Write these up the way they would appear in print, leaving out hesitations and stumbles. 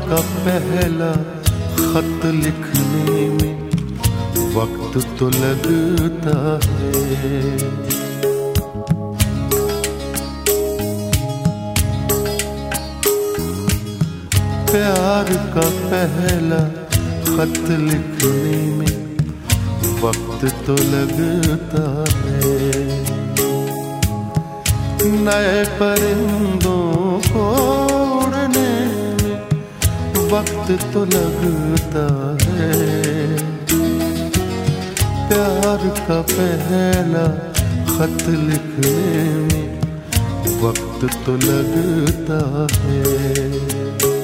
का पहला खत लिखने में वक्त तो लगता है। प्यार का पहला खत लिखने में वक्त तो लगता है। नए परिंदों को उड़ने में वक्त तो लगता है। प्यार का पहला खत लिखने में वक्त तो लगता है।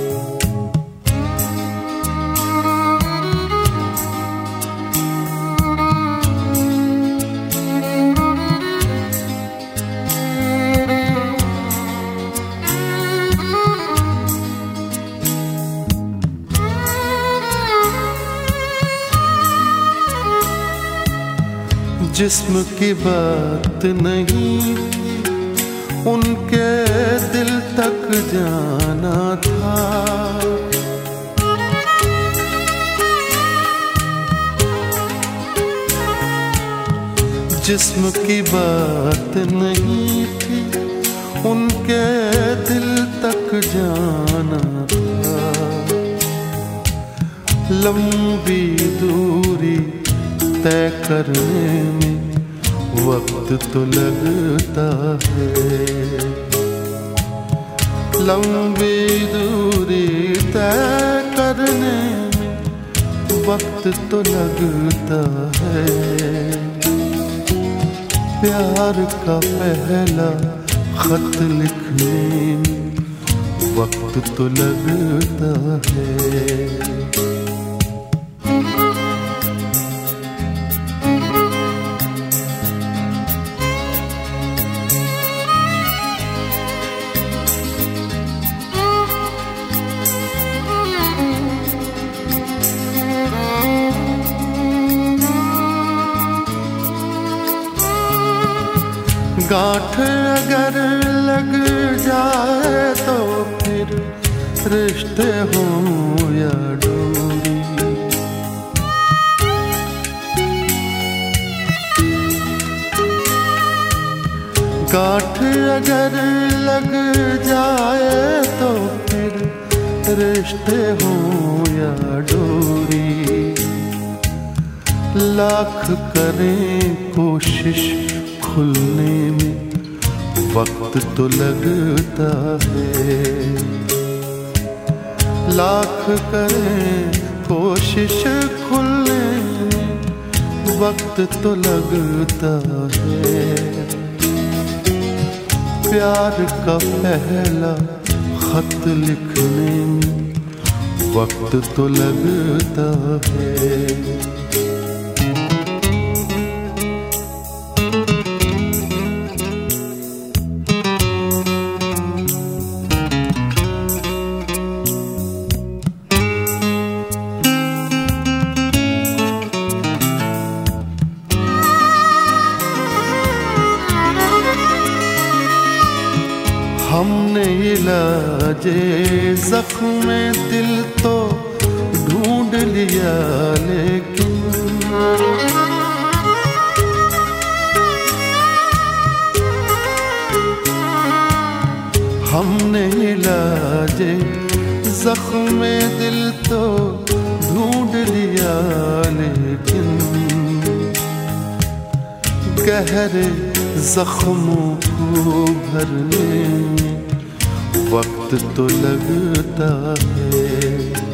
जिस्म की बात नहीं उनके दिल तक जाना था। जिस्म की बात नहीं थी उनके दिल तक जाना था। लंबी दूरी तय करने में वक्त तो लगता है। लंबी दूरी तय करने में वक्त तो लगता है। प्यार का पहला खत लिखने में वक्त तो लगता है। गांठ अगर लग जाए तो फिर रिश्ते हों या डोरी। गांठ अगर लग जाए तो फिर रिश्ते हों या डोरी। लाख करें कोशिश खुलने में वक्त तो लगता है। लाख करें कोशिश खुलने में वक्त तो लगता है। प्यार का पहला खत लिखने में वक्त तो लगता है। हमने इलाजे जख्म दिल तो ढूंढ लिया लेकिन हमने इलाजे जख्म दिल तो ढूंढ लिया लेकिन गहरे जख्मों को भरने में वक्त तो लगता है।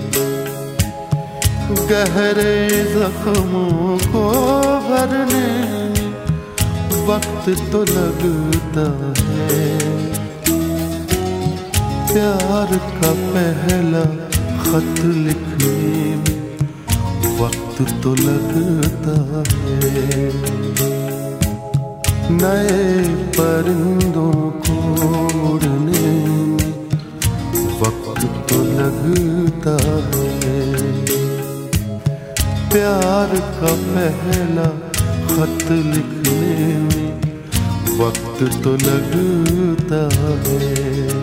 गहरे जख्मों को भरने में वक्त तो लगता है। प्यार का पहला खत लिखने में वक्त तो लगता है। नए परिंदों को उड़ने में वक्त तो लगता है। प्यार का पहला खत लिखने में वक्त तो लगता है।